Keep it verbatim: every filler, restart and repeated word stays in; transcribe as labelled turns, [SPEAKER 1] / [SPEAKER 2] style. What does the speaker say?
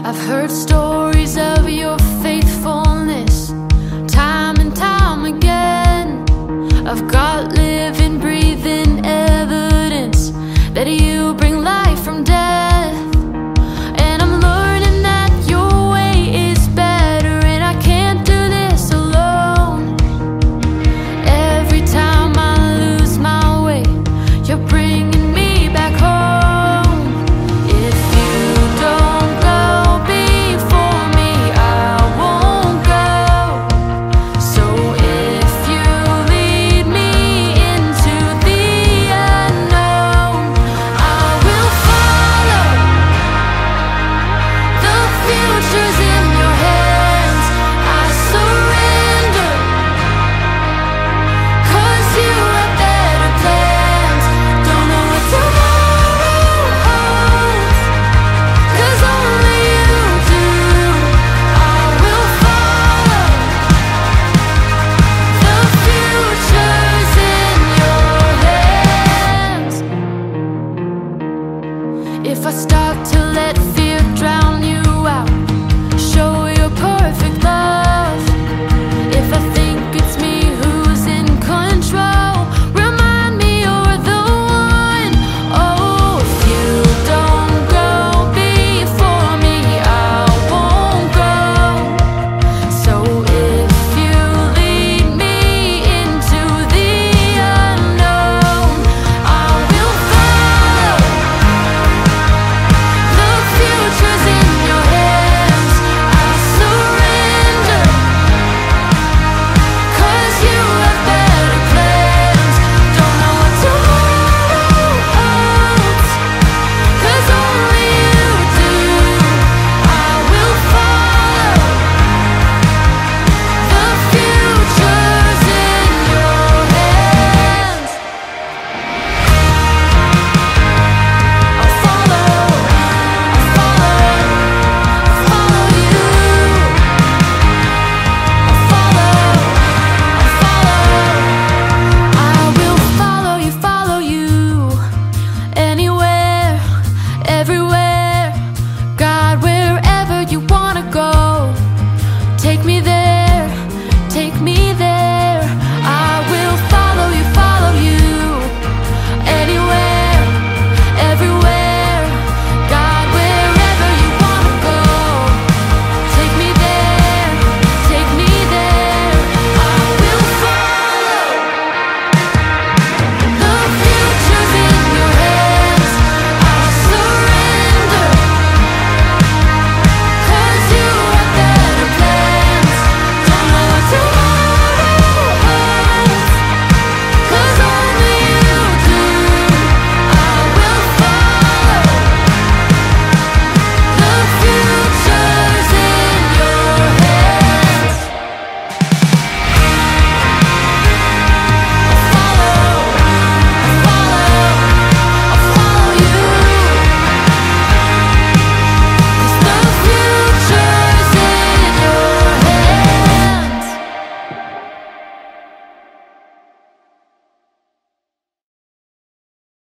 [SPEAKER 1] I've heard stories of your faithfulness time and time again. I've got living, breathing evidence that you bring life from death. And I'm learning that your way is better, and I can't do this alone. Every time I lose my way, you're bringing me back home. If you don't go before me, I won't go. So if you lead me into the unknown, I will follow. The future's in your hands. I surrender, 'cause you have better plans. Don't know what tomorrow holds, 'cause only you do. I will follow. The future's in your hands. If I start